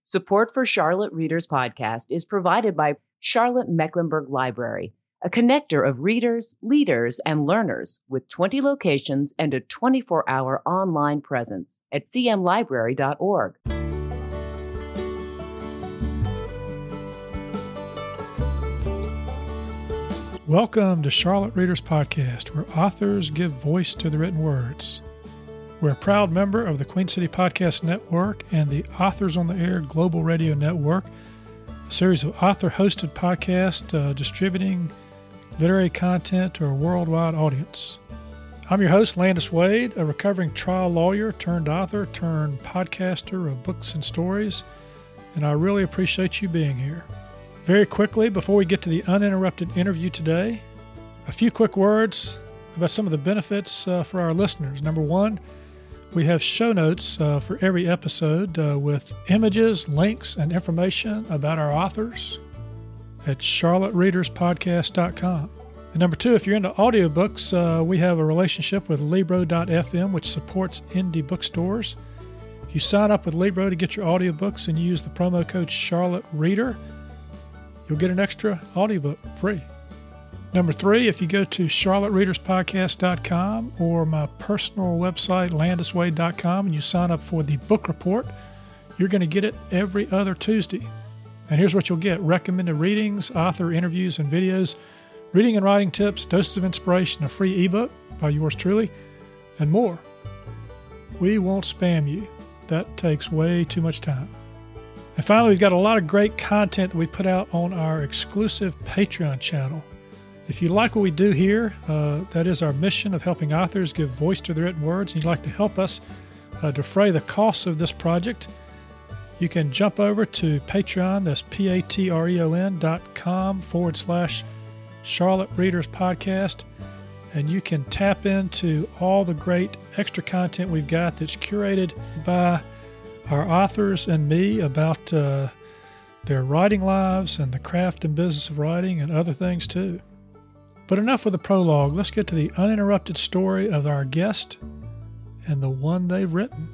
Support for Charlotte Readers Podcast is provided by Charlotte Mecklenburg Library, a connector of readers, leaders, and learners with 20 locations and a 24-hour online presence at cmlibrary.org. Welcome to Charlotte Readers Podcast, where authors give voice to the written words. We're a proud member of the Queen City Podcast Network and the Authors on the Air Global Radio Network, a series of author-hosted podcasts distributing literary content to a worldwide audience. I'm your host, Landis Wade, a recovering trial lawyer turned author turned podcaster of books and stories, and I really appreciate you being here. Very quickly, before we get to the uninterrupted interview today, a few quick words about some of the benefits for our listeners. Number one, we have show notes for every episode with images, links, and information about our authors at charlottereaderspodcast.com. And number two, if you're into audiobooks, we have a relationship with Libro.fm, which supports indie bookstores. If you sign up with Libro to get your audiobooks and use the promo code CharlotteReader, you'll get an extra audiobook free. Number three, if you go to charlottereaderspodcast.com or my personal website, landiswade.com, and you sign up for the book report, you're going to get it every other Tuesday. And here's what you'll get: recommended readings, author interviews and videos, reading and writing tips, doses of inspiration, a free ebook by yours truly, and more. We won't spam you. That takes way too much time. And finally, we've got a lot of great content that we put out on our exclusive Patreon channel. If you like what we do here, that is our mission of helping authors give voice to their written words, and you'd like to help us defray the costs of this project, you can jump over to Patreon, that's patreon.com/Charlotte Readers Podcast, and you can tap into all the great extra content we've got that's curated by our authors and me about their writing lives and the craft and business of writing and other things too. But enough with the prologue. Let's get to the uninterrupted story of our guest and the one they've written.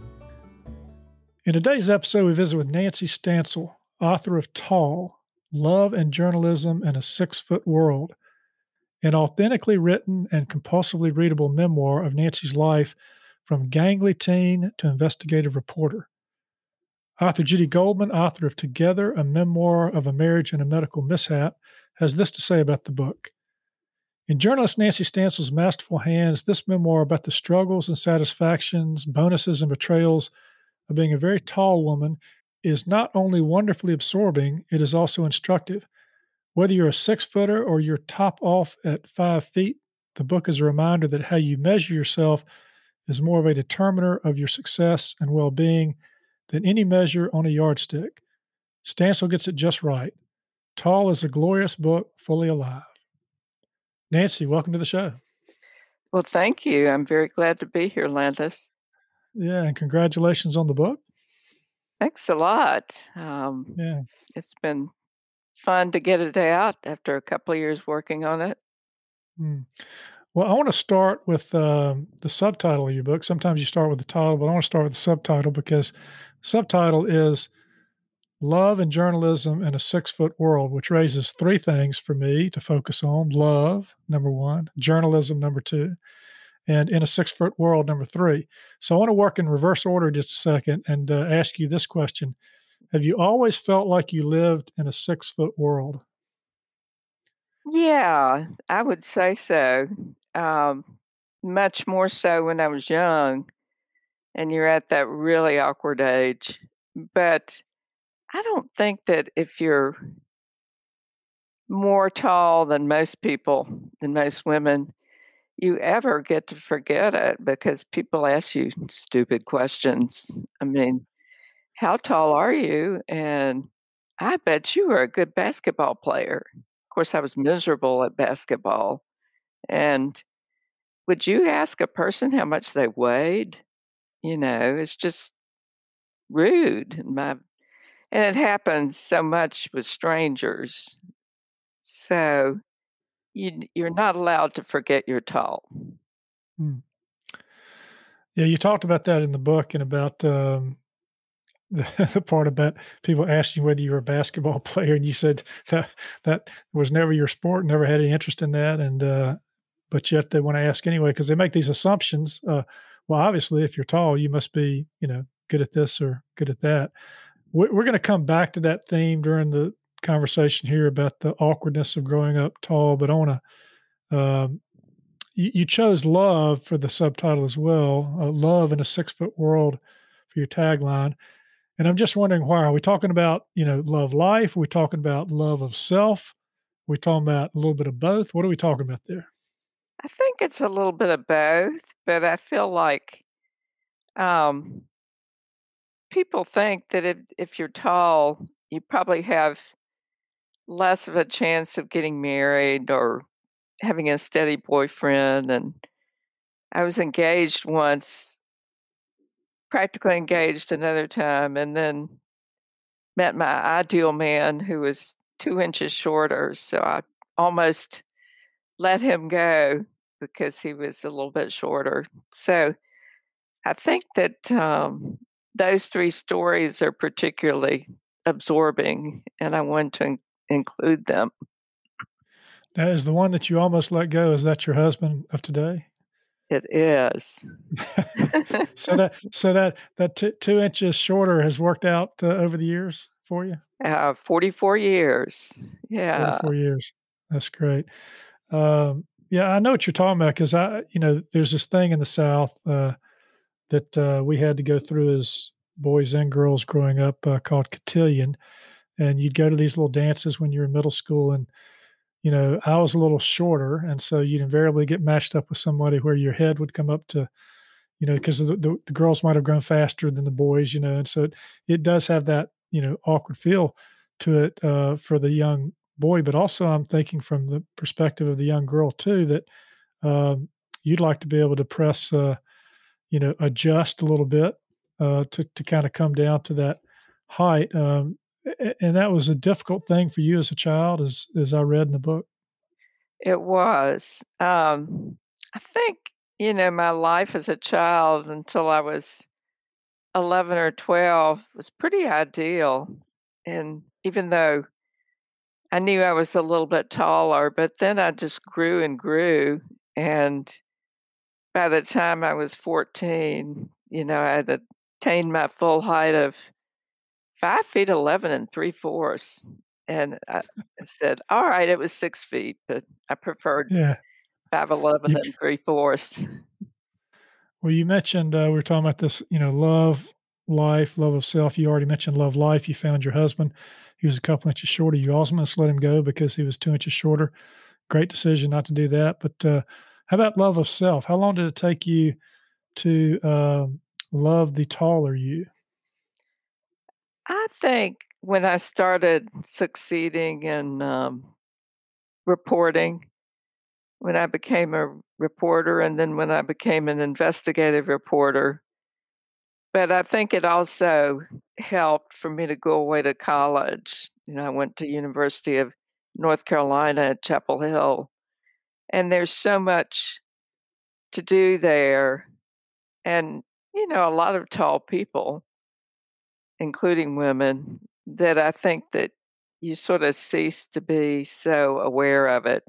In today's episode, we visit with Nancy Stansel, author of Tall, Love and Journalism in a 6-Foot World, an authentically written and compulsively readable memoir of Nancy's life from gangly teen to investigative reporter. Author Judy Goldman, author of Together, a memoir of a marriage and a medical mishap, has this to say about the book. In journalist Nancy Stansel's masterful hands, this memoir about the struggles and satisfactions, bonuses and betrayals of being a very tall woman is not only wonderfully absorbing, it is also instructive. Whether you're a 6-footer or you're top off at 5 feet, the book is a reminder that how you measure yourself is more of a determiner of your success and well-being than any measure on a yardstick. Stansel gets it just right. Tall is a glorious book, fully alive. Nancy, welcome to the show. Well, thank you. I'm very glad to be here, Landis. Yeah, and congratulations on the book. Thanks a lot. It's been fun to get it out after a couple of years working on it. Well, I want to start with the subtitle of your book. Sometimes you start with the title, but I want to start with the subtitle because the subtitle is Love and Journalism in a 6-Foot World, which raises 3 things for me to focus on. Love, number 1, journalism, number 2, and in a 6-foot world, number 3. So I want to work in reverse order just a second and ask you this question. Have you always felt like you lived in a 6-foot world? Yeah, I would say so. Much more so when I was young, and you're at that really awkward age. But I don't think that if you're more tall than most people, than most women, you ever get to forget it because people ask you stupid questions. I mean, how tall are you? And I bet you were a good basketball player. Of course, I was miserable at basketball. And would you ask a person how much they weighed? You know, it's just rude. And it happens so much with strangers. So you're not allowed to forget you're tall. Yeah, you talked about that in the book and about the part about people asking you whether you were a basketball player, and you said that was never your sport, never had any interest in that, and but yet they want to ask anyway because they make these assumptions. Well, obviously, if you're tall, you must be, good at this or good at that. We're going to come back to that theme during the conversation here about the awkwardness of growing up tall, but I want to. You chose love for the subtitle as well, love in a 6 foot world for your tagline. And I'm just wondering why. Are we talking about, love life? Are we talking about love of self? Are we talking about a little bit of both? What are we talking about there? I think it's a little bit of both, but I feel like um, people think that if you're tall, you probably have less of a chance of getting married or having a steady boyfriend. And I was engaged once, practically engaged another time, and then met my ideal man who was 2 inches shorter. So I almost let him go because he was a little bit shorter. So I think that those three stories are particularly absorbing, and I want to include them. Now, is the one that you almost let go, is that your husband of today? It is. so that 2 inches shorter has worked out over the years for you? 44 years. Yeah. 44 years. That's great. Yeah, I know what you're talking about because there's this thing in the South that we had to go through as boys and girls growing up called cotillion, and you'd go to these little dances when you were in middle school, and I was a little shorter, and so you'd invariably get matched up with somebody where your head would come up to, because the girls might have grown faster than the boys, and so it does have that awkward feel to it for the young boy, but also I'm thinking from the perspective of the young girl too that you'd like to be able to press, adjust a little bit to kind of come down to that height. And that was a difficult thing for you as a child, as I read in the book. It was. I think, my life as a child until I was 11 or 12 was pretty ideal. And even though I knew I was a little bit taller, but then I just grew and grew. And by the time I was 14, I had attained my full height of 5 feet 11 and 3/4. And I said, all right, it was 6 feet, but I preferred Yeah. 5'11 You, and 3/4. well, you mentioned we were talking about this, love, life, love of self. You already mentioned love life. You found your husband. He was a couple inches shorter. You almost let him go because he was 2 inches shorter. Great decision not to do that. But how about love of self? How long did it take you to love the taller you? I think when I started succeeding in reporting, when I became a reporter, and then when I became an investigative reporter. But I think it also helped for me to go away to college. I went to University of North Carolina at Chapel Hill, and there's so much to do there. And, a lot of tall people, including women, that I think that you sort of cease to be so aware of it.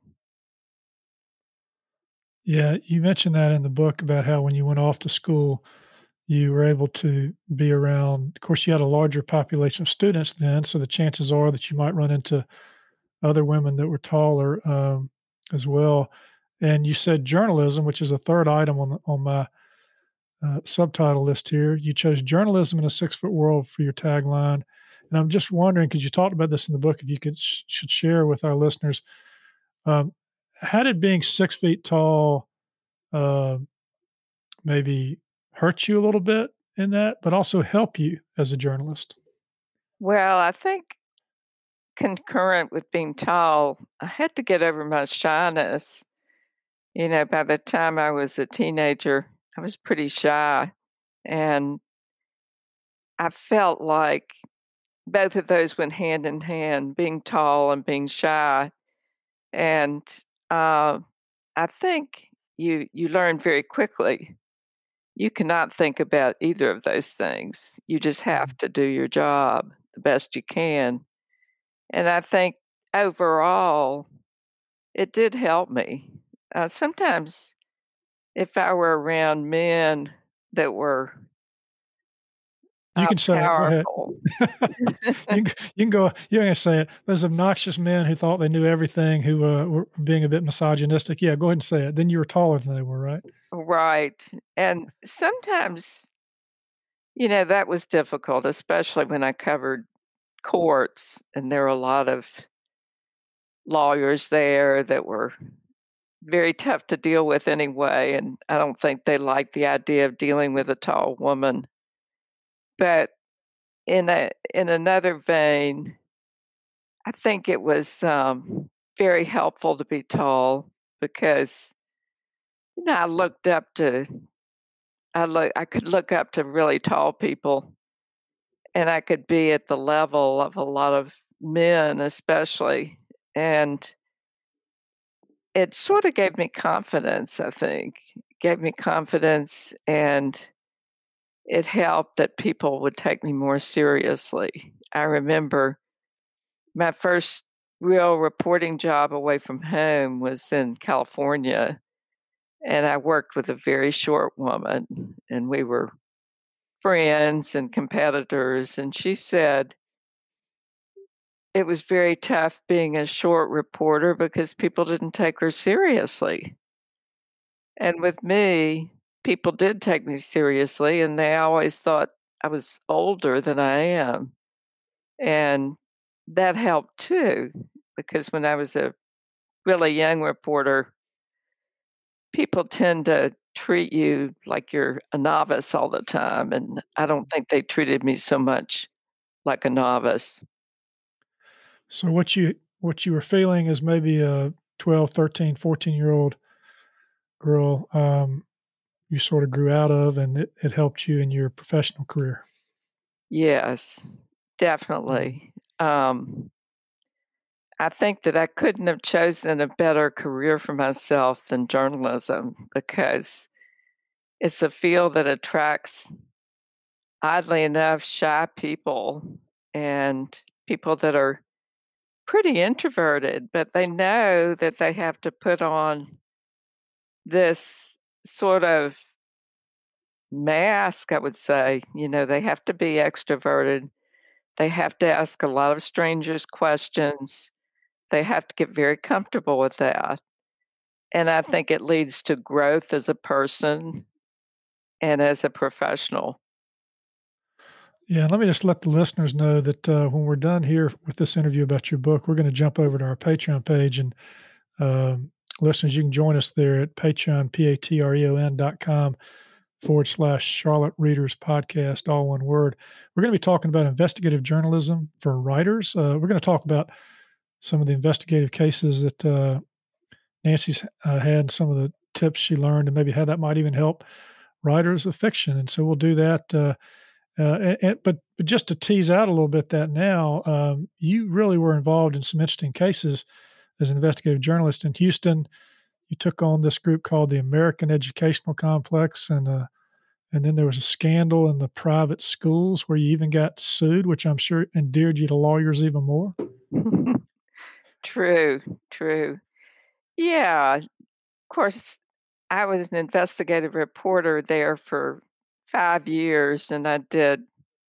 Yeah, you mentioned that in the book about how when you went off to school, you were able to be around. Of course, you had a larger population of students then, so the chances are that you might run into other women that were taller as well. And you said journalism, which is a third item on my subtitle list here. You chose journalism in a 6 foot world for your tagline. And I'm just wondering, because you talked about this in the book, if you should share with our listeners, um, how did being 6 feet tall uh, maybe hurt you a little bit in that, but also help you as a journalist? Well, I think concurrent with being tall, I had to get over my shyness. By the time I was a teenager, I was pretty shy. And I felt like both of those went hand in hand, being tall and being shy. And I think you learn very quickly, you cannot think about either of those things. You just have to do your job the best you can. And I think overall, it did help me. Sometimes if I were around men that were You can say it. Go ahead. powerful. You can go. You can say it. Those obnoxious men who thought they knew everything, who were being a bit misogynistic. Yeah, go ahead and say it. Then you were taller than they were, right? Right. And sometimes, that was difficult, especially when I covered courts, and there were a lot of lawyers there that were very tough to deal with anyway, and I don't think they liked the idea of dealing with a tall woman. But in another vein, I think it was very helpful to be tall because I looked up to I could look up to really tall people, and I could be at the level of a lot of men, especially, and it sort of gave me confidence. I think gave me confidence, and it helped that people would take me more seriously. I remember my first real reporting job away from home was in California, and I worked with a very short woman, and we were friends and competitors. And she said it was very tough being a short reporter because people didn't take her seriously. And with me, people did take me seriously, and they always thought I was older than I am. And that helped too, because when I was a really young reporter, people tend to treat you like you're a novice all the time. And I don't think they treated me so much like a novice. So what you were feeling as maybe a 12, 13, 14-year-old girl, you sort of grew out of, and it helped you in your professional career. Yes, definitely. I think that I couldn't have chosen a better career for myself than journalism because it's a field that attracts, oddly enough, shy people and people that are pretty introverted, but they know that they have to put on this sort of mask, I would say. They have to be extroverted. They have to ask a lot of strangers questions. They have to get very comfortable with that. And I think it leads to growth as a person and as a professional. Yeah, let me just let the listeners know that when we're done here with this interview about your book, we're going to jump over to our Patreon page. And listeners, you can join us there at Patreon, patreon.com/Charlotte Readers Podcast, all one word. We're going to be talking about investigative journalism for writers. We're going to talk about some of the investigative cases that Nancy's had, some of the tips she learned, and maybe how that might even help writers of fiction. And so we'll do that. But just to tease out a little bit that now, you really were involved in some interesting cases as an investigative journalist in Houston. You took on this group called the American Educational Complex, and then there was a scandal in the private schools where you even got sued, which I'm sure endeared you to lawyers even more. True, true. Yeah, of course, I was an investigative reporter there for 5 years, and I did,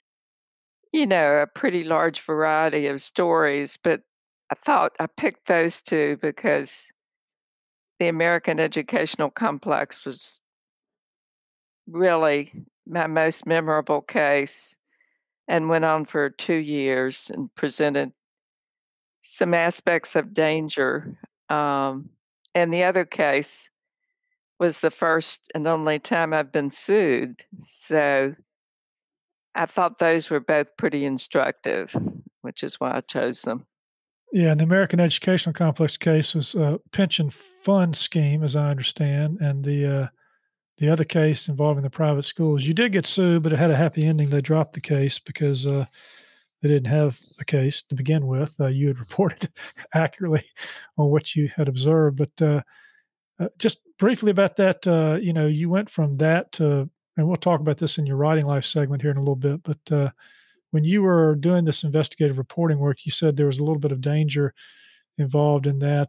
a pretty large variety of stories, but I thought I picked those two because the American Educational Complex was really my most memorable case and went on for 2 years and presented some aspects of danger. And the other case was the first and only time I've been sued. So I thought those were both pretty instructive, which is why I chose them. Yeah, and the American Educational Complex case was a pension fund scheme, as I understand, and the other case involving the private schools. You did get sued, but it had a happy ending. They dropped the case because they didn't have a case to begin with. You had reported accurately on what you had observed. But just briefly about that, you went from that to and we'll talk about this in your writing life segment here in a little bit, but when you were doing this investigative reporting work, you said there was a little bit of danger involved in that.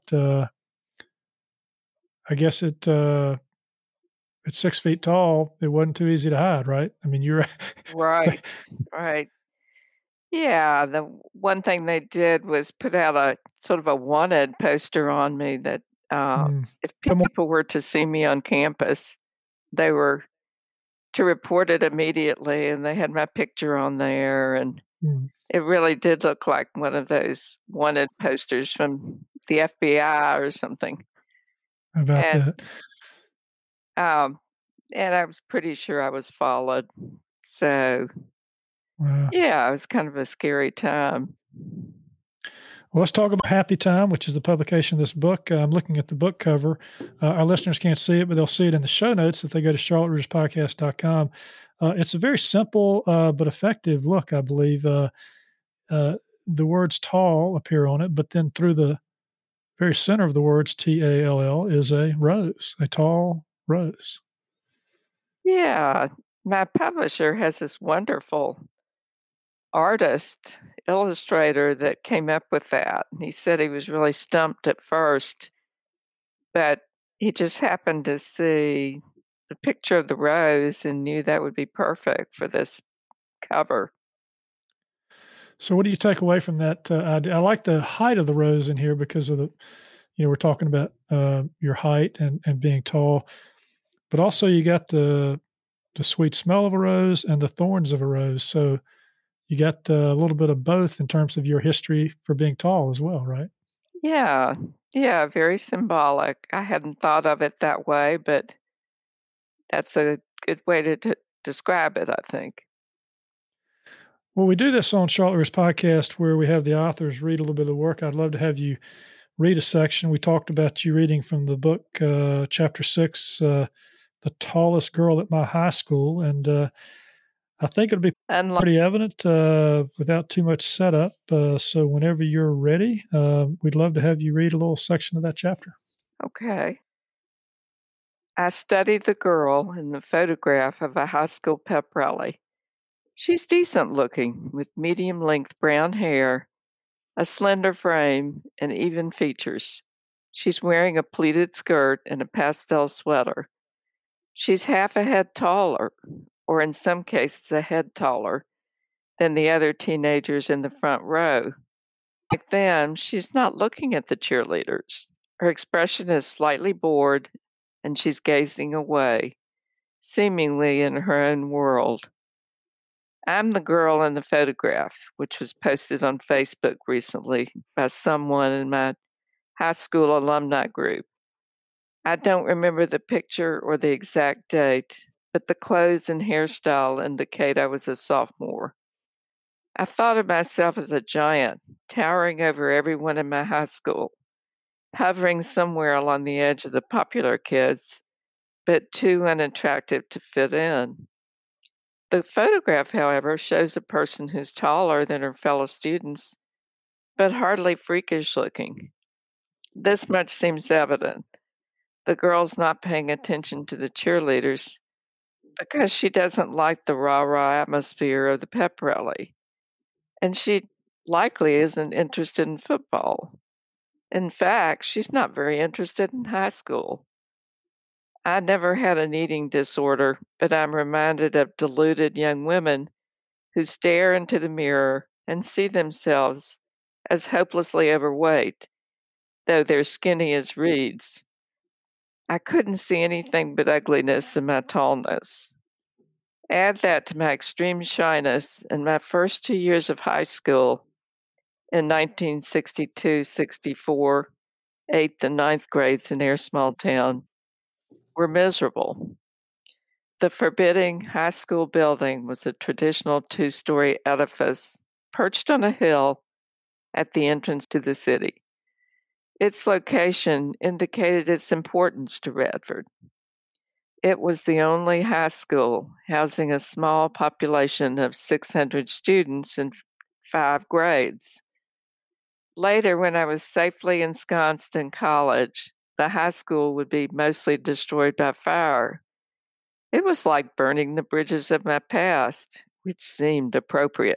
I guess it's 6 feet tall. It wasn't too easy to hide, right? I mean, you're Right, right. Yeah, the one thing they did was put out a sort of a wanted poster on me that if people were to see me on campus, they were to report it immediately, and they had my picture on there, and it really did look like one of those wanted posters from the FBI or something. about that. And I was pretty sure I was followed. So, Wow. yeah, it was kind of a scary time. Well, let's talk about Happy Time, which is the publication of this book. I'm looking at the book cover. Our listeners can't see it, but they'll see it in the show notes if they go to charlottereaderspodcast.com. It's a very simple but effective look, I believe. The words tall appear on it, but then through the very center of the words Tall is a rose, a tall rose. Yeah, my publisher has this wonderful artist, illustrator that came up with that. And he said he was really stumped at first, but he just happened to see the picture of the rose and knew that would be perfect for this cover. So, what do you take away from that idea? I like the height of the rose in here because of the, we're talking about your height and being tall, but also you got the sweet smell of a rose and the thorns of a rose. So, you got a little bit of both in terms of your history for being tall as well, right? Yeah, yeah, very symbolic. I hadn't thought of it that way, but that's a good way to describe it, I think. Well, we do this on Charlotte Readers Podcast where we have the authors read a little bit of the work. I'd love to have you read a section. We talked about you reading from the book, chapter 6, The Tallest Girl at My High School. And I think it'll be pretty evident without too much setup. So whenever you're ready, we'd love to have you read a little section of that chapter. Okay. I studied the girl in the photograph of a high school pep rally. She's decent looking, with medium-length brown hair, a slender frame, and even features. She's wearing a pleated skirt and a pastel sweater. She's half a head taller, or in some cases a head taller, than the other teenagers in the front row. Like them, she's not looking at the cheerleaders. Her expression is slightly bored, and she's gazing away, seemingly in her own world. I'm the girl in the photograph, which was posted on Facebook recently by someone in my high school alumni group. I don't remember the picture or the exact date, but the clothes and hairstyle indicate I was a sophomore. I thought of myself as a giant, towering over everyone in my high school, hovering somewhere along the edge of the popular kids, but too unattractive to fit in. The photograph, however, shows a person who's taller than her fellow students, but hardly freakish looking. This much seems evident. The girl's not paying attention to the cheerleaders because she doesn't like the rah-rah atmosphere of the pep rally. And she likely isn't interested in football. In fact, she's not very interested in high school. I never had an eating disorder, but I'm reminded of deluded young women who stare into the mirror and see themselves as hopelessly overweight, though they're skinny as reeds. I couldn't see anything but ugliness in my tallness. Add that to my extreme shyness in my first 2 years of high school in 1962-64, 8th and 9th grades in Air Small Town, were miserable. The forbidding high school building was a traditional 2-story edifice perched on a hill at the entrance to the city. Its location indicated its importance to Radford. It was the only high school housing a small population of 600 students in 5 grades. Later, when I was safely ensconced in college, the high school would be mostly destroyed by fire, It was like burning the bridges of my past, which seemed appropriate.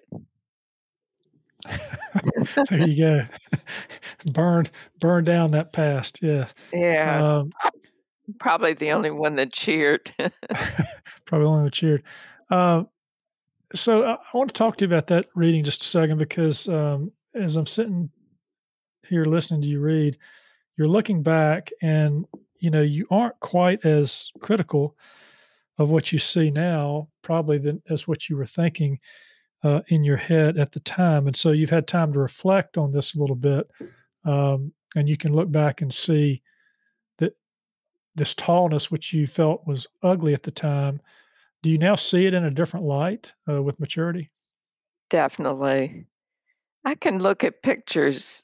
There you go. Burn down that past. Yeah. Yeah, Um, probably the only one that cheered. Probably only cheered. Uh, so I want to talk to you about that reading just a second because as I'm sitting here listening to you read, you're looking back and you aren't quite as critical of what you see now probably than as what you were thinking in your head at the time. And so you've had time to reflect on this a little bit, and you can look back and see that this tallness, which you felt was ugly at the time, do you now see it in a different light with maturity? Definitely. I can look at pictures,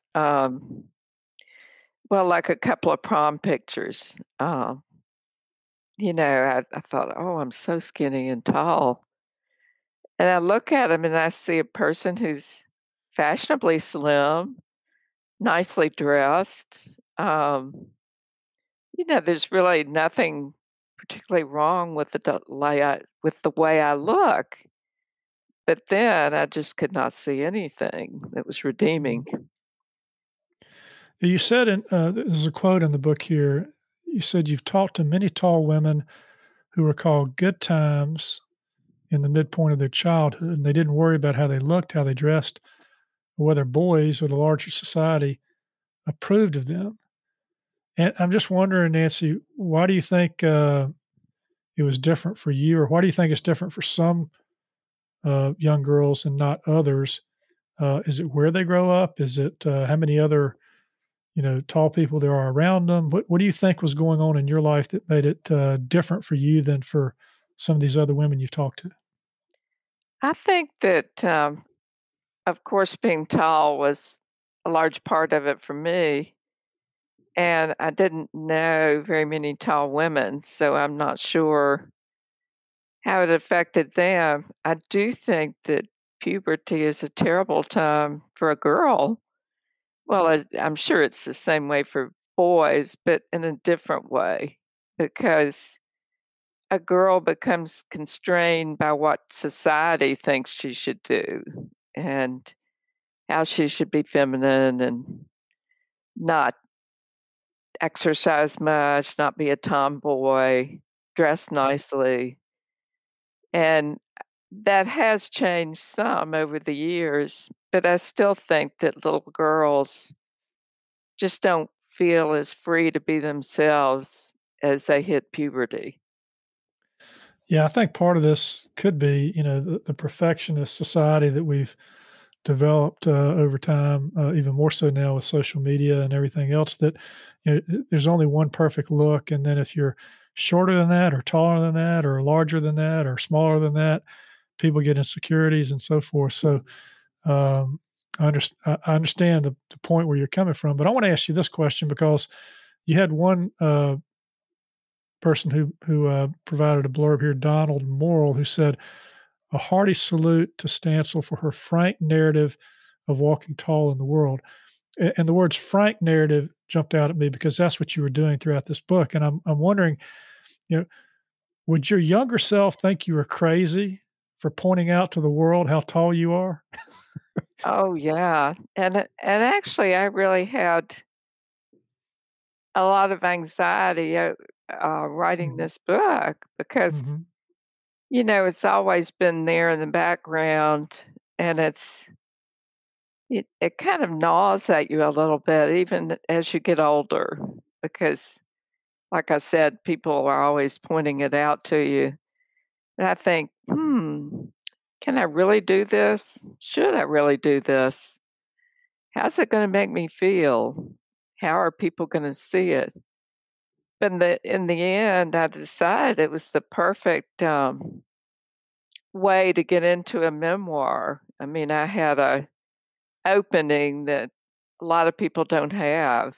well, like a couple of prom pictures. I thought, oh, I'm so skinny and tall. And I look at them and I see a person who's fashionably slim, nicely dressed. There's really nothing particularly wrong with with the way I look. But then I just could not see anything that was redeeming. You said there's a quote in the book here. You said you've talked to many tall women who recall good times in the midpoint of their childhood, and they didn't worry about how they looked, how they dressed, or whether boys or the larger society approved of them. And I'm just wondering, Nancy, why do you think it was different for you, or why do you think it's different for some young girls and not others? Is it where they grow up? Is it how many other tall people there are around them? What do you think was going on in your life that made it different for you than for some of these other women you've talked to? I think that, of course, being tall was a large part of it for me. And I didn't know very many tall women, so I'm not sure how it affected them. I do think that puberty is a terrible time for a girl. Well, I'm sure it's the same way for boys, but in a different way, because a girl becomes constrained by what society thinks she should do and how she should be feminine and not exercise much, not be a tomboy, dress nicely. And that has changed some over the years, but I still think that little girls just don't feel as free to be themselves as they hit puberty. Yeah, I think part of this could be, the perfectionist society that we've developed over time, even more so now with social media and everything else. That there's only one perfect look, and then if you're shorter than that, or taller than that, or larger than that, or smaller than that, people get insecurities and so forth. So I understand the point where you're coming from, but I want to ask you this question because you had one person who provided a blurb here, Donald Morrill, who said, "A hearty salute to Stansel for her frank narrative of walking tall in the world." And the words "frank narrative" jumped out at me because that's what you were doing throughout this book. And I'm wondering, you know, would your younger self think you were crazy for pointing out to the world how tall you are? Oh, yeah. And actually, I really had a lot of anxiety writing Mhm, this book because, mhm. it's always been there in the background, and it kind of gnaws at you a little bit even as you get older because, like I said, people are always pointing it out to you. And I think, can I really do this? Should I really do this? How's it going to make me feel? How are people going to see it? But in the end, I decided it was the perfect way to get into a memoir. I mean, I had a opening that a lot of people don't have.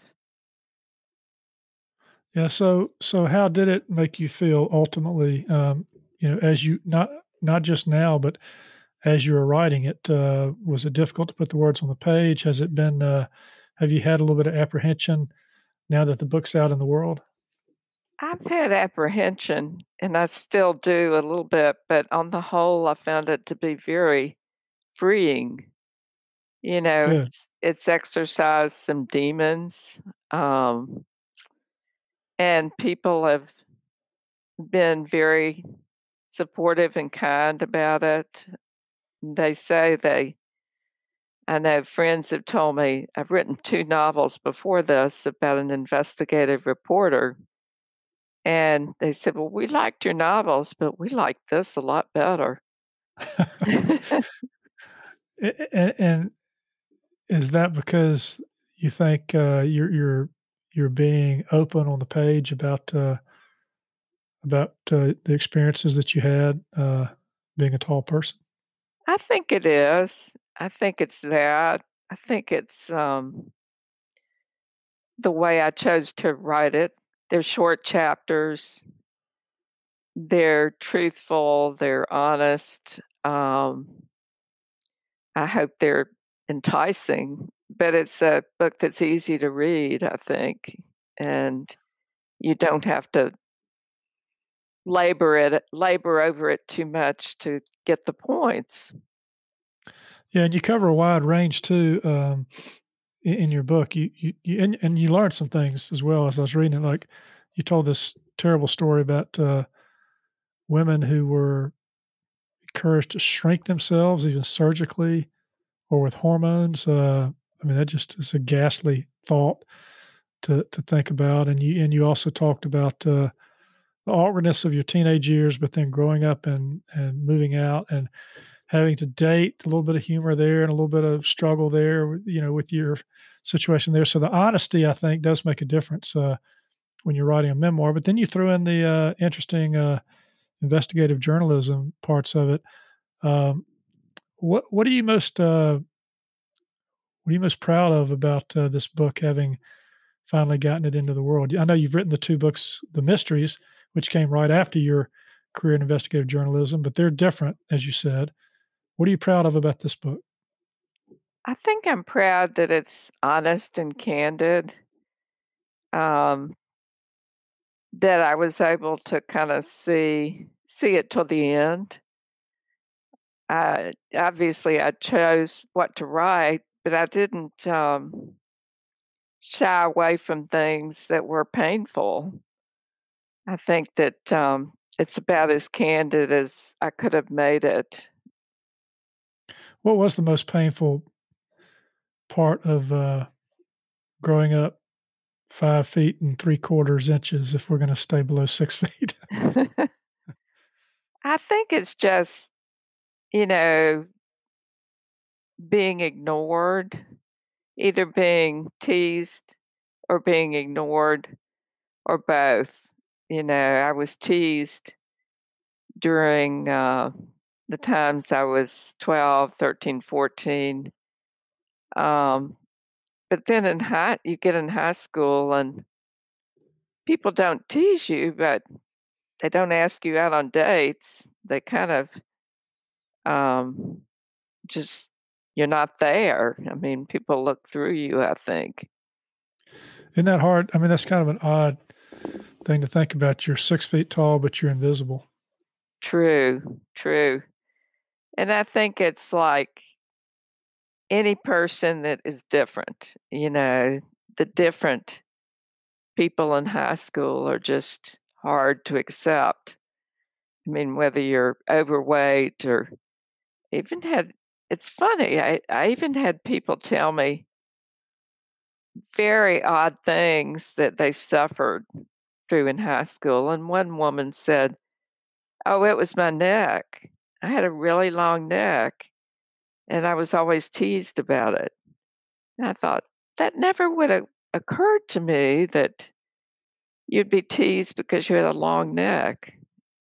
Yeah. So how did it make you feel ultimately? As you not just now, but as you were writing it, was it difficult to put the words on the page? Has it been? Have you had a little bit of apprehension now that the book's out in the world? I've had apprehension, and I still do a little bit, but on the whole, I found it to be very freeing. Good. It's exorcised some demons, um, and people have been very supportive and kind about it. They say I know friends have told me I've written 2 novels before this about an investigative reporter, and they said, "Well, we liked your novels, but we like this a lot better." And is that because you think you're being open on the page about the experiences that you had being a tall person? I think it is. I think it's that. I think it's, the way I chose to write it. They're short chapters. They're truthful, they're honest. I hope they're enticing, but it's a book that's easy to read, I think, and you don't have to labor over it too much to get the points. Yeah, and you cover a wide range too in your book. And you learned some things as well as I was reading it. Like you told this terrible story about women who were encouraged to shrink themselves, even surgically or with hormones. I mean, that just is a ghastly thought to think about. And you also talked about the awkwardness of your teenage years, but then growing up and moving out and having to date, a little bit of humor there and a little bit of struggle there, with your situation there. So the honesty, I think, does make a difference when you're writing a memoir. But then you threw in the interesting investigative journalism parts of it. Um, what are you most proud of about this book having finally gotten it into the world? I know you've written the 2 books, The Mysteries, which came right after your career in investigative journalism, but they're different, as you said. What are you proud of about this book? I think I'm proud that it's honest and candid, um, that I was able to kinda see it till the end. Obviously, I chose what to write, but I didn't, shy away from things that were painful. I think that, it's about as candid as I could have made it. What was the most painful part of growing up 5 feet and 3/4 inches, if we're going to stay below 6 feet? I think it's just, you know, being ignored, either being teased or being ignored or both. I was teased during the times I was 12, 13, 14. But then you get in high school and people don't tease you, but they don't ask you out on dates. They kind of um, just, you're not there. I mean, people look through you, I think. Isn't that hard? I mean, that's kind of an odd thing to think about. You're 6 feet tall, but you're invisible. True, true. And I think it's like any person that is different, the different people in high school are just hard to accept. I mean, whether you're overweight or even it's funny, I even had people tell me very odd things that they suffered through in high school. And one woman said, "Oh, it was my neck. I had a really long neck, and I was always teased about it." And I thought, that never would have occurred to me that you'd be teased because you had a long neck.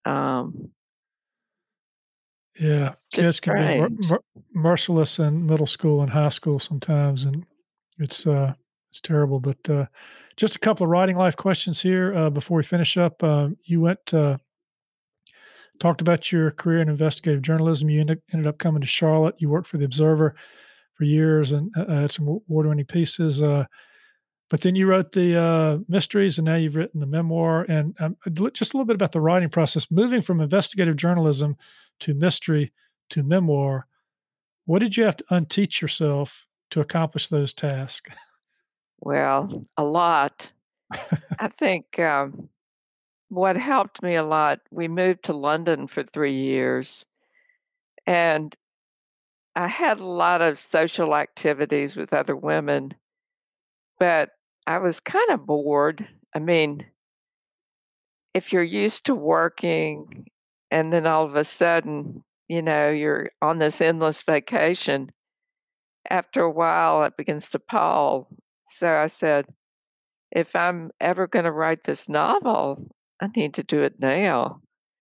Yeah, Just kids can be strange. merciless in middle school and high school sometimes, and it's terrible. But just a couple of writing life questions here before we finish up. You talked about your career in investigative journalism. You ended up coming to Charlotte. You worked for the Observer for years and had some award-winning pieces. But then you wrote the mysteries, and now you've written the memoir. And just a little bit about the writing process, moving from investigative journalism to mystery to memoir. What did you have to unteach yourself to accomplish those tasks? Well, a lot. I think what helped me a lot, we moved to London for 3 years, and I had a lot of social activities with other women, but I was kind of bored. I mean, if you're used to working and then all of a sudden, you're on this endless vacation, after a while it begins to pall. So I said, if I'm ever going to write this novel, I need to do it now.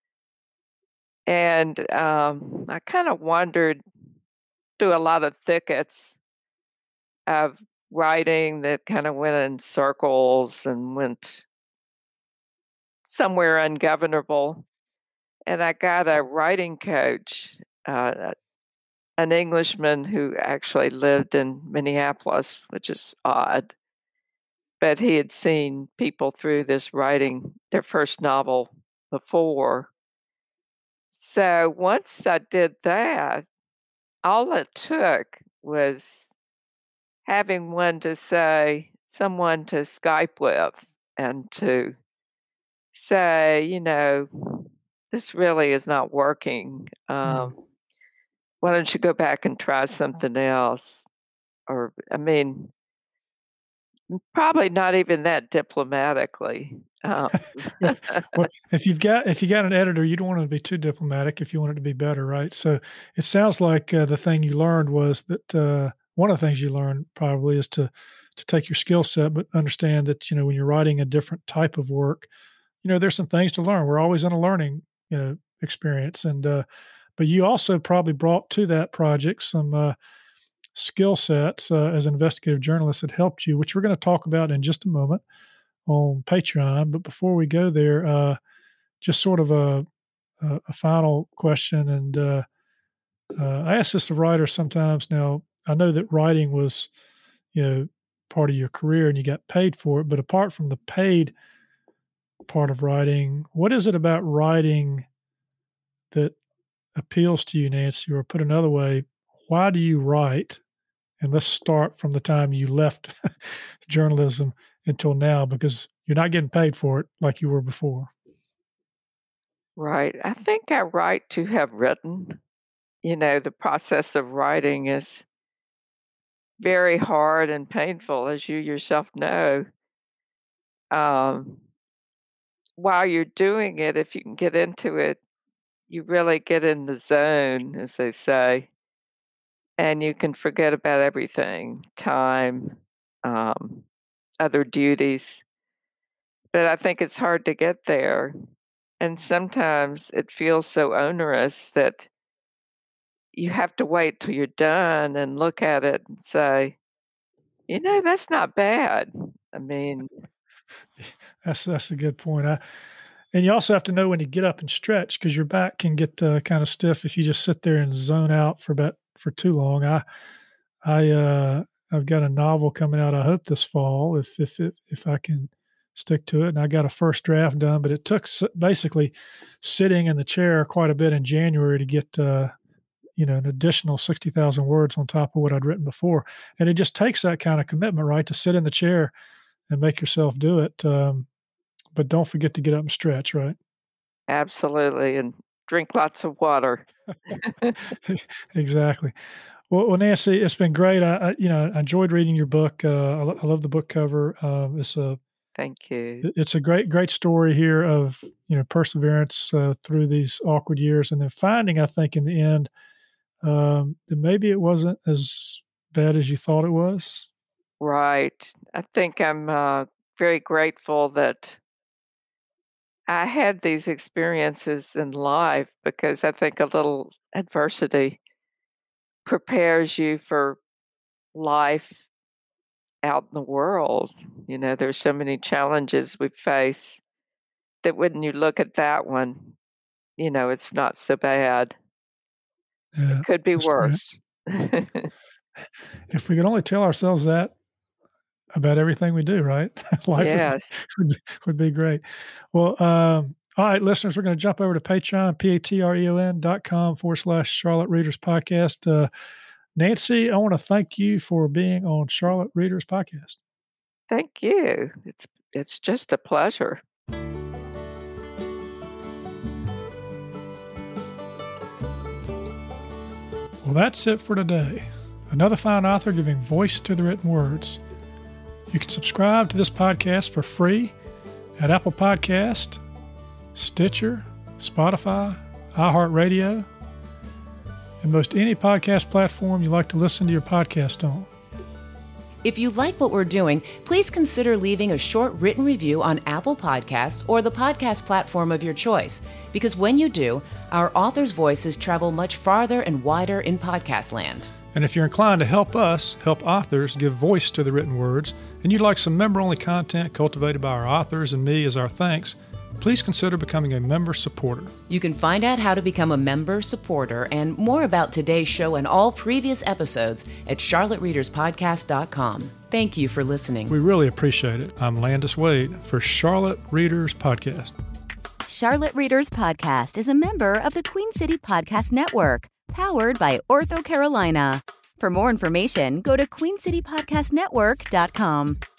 And I kind of wandered through a lot of thickets of writing that kind of went in circles and went somewhere ungovernable. And I got a writing coach, an Englishman who actually lived in Minneapolis, which is odd. But he had seen people through this writing their first novel before. So once I did that, all it took was having someone to Skype with and to say, this really is not working. Why don't you go back and try something else? Or, probably not even that diplomatically. Well, if you got an editor, you don't want to be too diplomatic if you want it to be better, right? So it sounds like the thing you learned was that one of the things you learned probably is to take your skill set, but understand that when you're writing a different type of work, there's some things to learn. We're always in a learning experience, and but you also probably brought to that project some skill sets as an investigative journalist that helped you, which we're going to talk about in just a moment on Patreon. But before we go there, just sort of a final question, and I ask this of writers sometimes. Now, I know that writing was, part of your career, and you got paid for it. But apart from the paid part of writing, what is it about writing that appeals to you, Nancy? Or put another way, why do you write? And let's start from the time you left journalism until now, because you're not getting paid for it like you were before. Right. I think I write to have written. The process of writing is very hard and painful, as you yourself know. While you're doing it, if you can get into it, you really get in the zone, as they say, and you can forget about everything, time, other duties. But I think it's hard to get there. And sometimes it feels so onerous that you have to wait till you're done and look at it and say, that's not bad. That's a good point. And you also have to know when to get up and stretch, because your back can get kind of stiff if you just sit there and zone out for too long. I've got a novel coming out, I hope this fall, if I can stick to it. And I got a first draft done, but it took basically sitting in the chair quite a bit in January to get an additional 60,000 words on top of what I'd written before. And it just takes that kind of commitment, right, to sit in the chair and make yourself do it. But don't forget to get up and stretch, right? Absolutely, and drink lots of water. Exactly. Well, Nancy, it's been great. I enjoyed reading your book. I love the book cover. Thank you. It's a great story here of perseverance through these awkward years, and then finding, I think, in the end, that maybe it wasn't as bad as you thought it was. Right. I think I'm very grateful that I had these experiences in life, because I think a little adversity prepares you for life out in the world. There's so many challenges we face that when you look at that one, it's not so bad. Yeah, It could be worse. If we could only tell ourselves that about everything we do, right? Life Yes. would be great. Well, all right, listeners, we're going to jump over to Patreon, patreon.com/Charlotte Readers Podcast. Nancy, I want to thank you for being on Charlotte Readers Podcast. Thank you. It's just a pleasure. Well, that's it for today. Another fine author giving voice to the written words. You can subscribe to this podcast for free at Apple Podcast, Stitcher, Spotify, iHeartRadio, and most any podcast platform you like to listen to your podcast on. If you like what we're doing, please consider leaving a short written review on Apple Podcasts or the podcast platform of your choice, because when you do, our authors' voices travel much farther and wider in podcast land. And if you're inclined to help us help authors give voice to the written words, and you'd like some member-only content cultivated by our authors and me as our thanks, please consider becoming a member supporter. You can find out how to become a member supporter and more about today's show and all previous episodes at charlottereaderspodcast.com. Thank you for listening. We really appreciate it. I'm Landis Wade for Charlotte Readers Podcast. Charlotte Readers Podcast is a member of the Queen City Podcast Network, powered by OrthoCarolina. For more information, go to queencitypodcastnetwork.com.